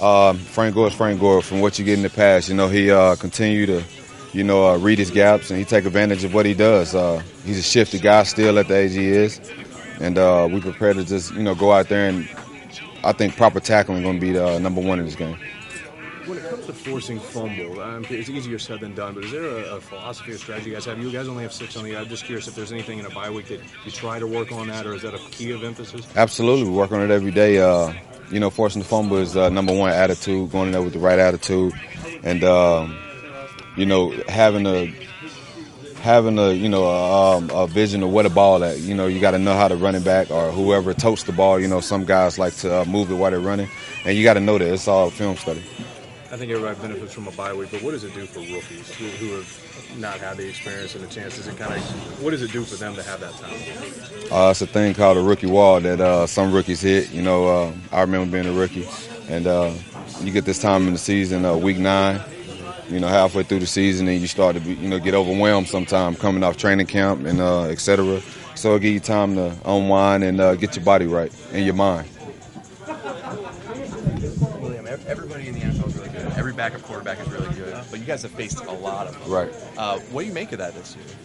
Frank Gore is Frank Gore. From what you get in the past, he continue to, read his gaps and he take advantage of what he does. He's a shifty guy still at the age he is, and we prepare to just, go out there and I think proper tackling is going to be the number one in this game. When it comes to forcing fumble, it's easier said than done, but is there a philosophy or strategy you guys have? You guys only have 6 on the year. I'm just curious if there's anything in a bye week that you try to work on that, or is that a key of emphasis? Absolutely. We work on it every day. Forcing the fumble is number one attitude, going in there with the right attitude, and, having a vision of where the ball at. You got to know how to run it back or whoever totes the ball. Some guys like to move it while they're running, and you got to know that. It's all film study. I think everybody benefits from a bye week, but what does it do for rookies who have not had the experience and the chances? What does it do for them to have that time? It's a thing called a rookie wall that some rookies hit. I remember being a rookie, and you get this time in the season, week 9. Halfway through the season, and you start to get overwhelmed sometime coming off training camp and et cetera. So it'll give you time to unwind and get your body right and your mind. William, everybody in the NFL is really good. Every backup quarterback is really good, but you guys have faced a lot of them. Right. What do you make of that this year?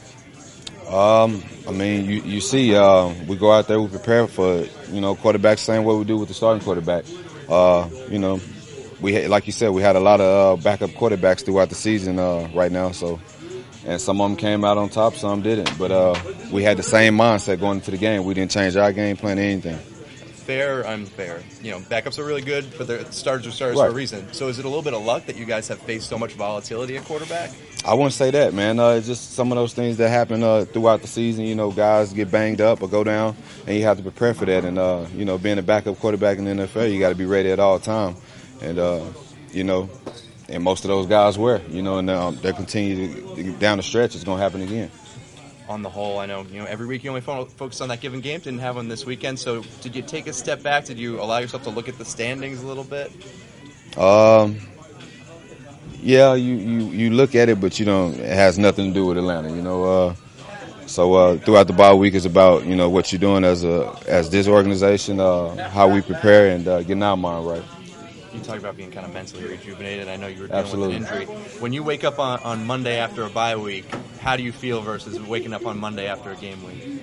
You see, we go out there, we prepare for quarterbacks the same way we do with the starting quarterback. Like you said, we had a lot of backup quarterbacks throughout the season right now. So, and some of them came out on top, some didn't. But we had the same mindset going into the game. We didn't change our game plan or anything. Fair, unfair. Backups are really good, but the starters are starters right. For a reason. So is it a little bit of luck that you guys have faced so much volatility at quarterback? I wouldn't say that, man. It's just some of those things that happen throughout the season. Guys get banged up or go down, and you have to prepare for that. And, being a backup quarterback in the NFL, you got to be ready at all times. And, and most of those guys were, and they continue down the stretch. It's going to happen again. On the whole, I know, every week you only focus on that given game. Didn't have one this weekend. So did you take a step back? Did you allow yourself to look at the standings a little bit? Yeah, you look at it, but it has nothing to do with Atlanta, So throughout the bye week is about, what you're doing as this organization, how we prepare and getting our mind right. You talk about being kind of mentally rejuvenated. I know you were dealing with an injury. When you wake up on Monday after a bye week, how do you feel versus waking up on Monday after a game week?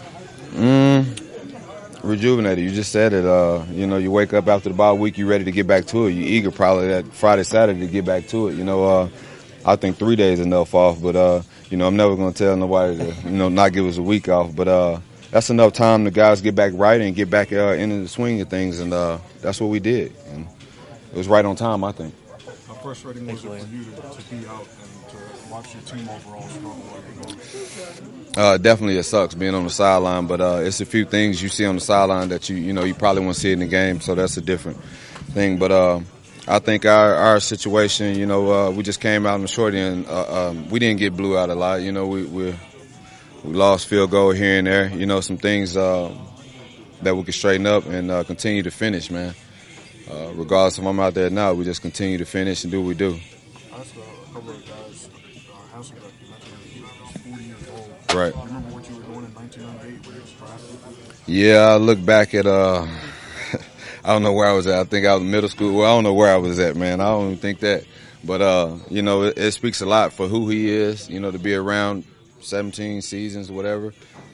Rejuvenated. You just said it. You wake up after the bye week, you're ready to get back to it. You're eager probably that Friday, Saturday to get back to it. I think 3 days is enough off, but, I'm never going to tell nobody to, not give us a week off. But that's enough time the guys get back right and get back into the swing of things, and that's what we did. And it was right on time, I think. How frustrating was it for you to be out and to watch your team overall struggle? Definitely it sucks being on the sideline, but it's a few things you see on the sideline that you probably won't see in the game, so that's a different thing. But I think our situation, we just came out on the short end. We didn't get blew out a lot. We lost field goal here and there. Some things that we can straighten up and continue to finish, man. Regardless if I'm out there now, we just continue to finish and do what we do. I asked a couple of guys, Hasselbeck, you mentioned he was 40 years old. Right. Do you remember what you were doing in 1998 when you was drafted? Yeah, I look back at, I don't know where I was at. I think I was in middle school. Well, I don't know where I was at, man. I don't even think that. But, it speaks a lot for who he is, to be around 17 seasons, whatever.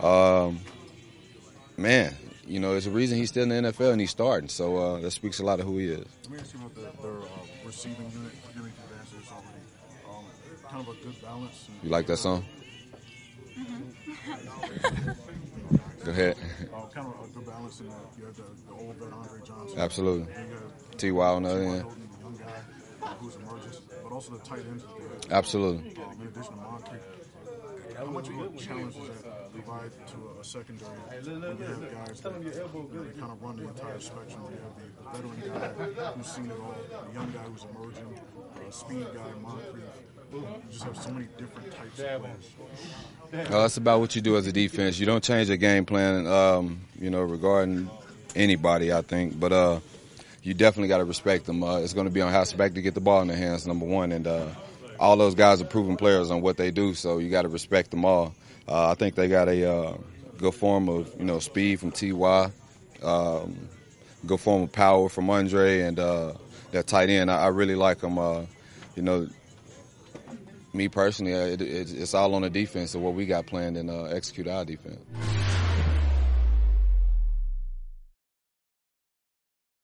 Man. There's a reason he's still in the NFL and he's starting. So that speaks a lot of who he is. Let me ask you about their receiving unit. Forgiving for the answers already. Kind of a good balance. You like that song? Go ahead. Kind of a good balance in that you have the old vet Andre Johnson. Absolutely. T.Y. on the other end. The young guy who's emerges, but also the tight ends. Absolutely. In addition to Moncrief. How much of a challenge does that provide to a secondary when you have guys that kind of run the entire spectrum? You have the veteran guy who's seen it all, the young guy who's emerging, speed guy, Moncrief. You just have so many different types of players. It's about what you do as a defense. You don't change a game plan, regarding anybody, I think. But you definitely got to respect them. It's going to be on Hasselbeck to get the ball in their hands, number one. And all those guys are proven players on what they do, so you got to respect them all. I think they got a good form of, speed from T.Y., good form of power from Andre, and that tight end. I really like him. You know, me personally, it's all on the defense of what we got planned and execute our defense.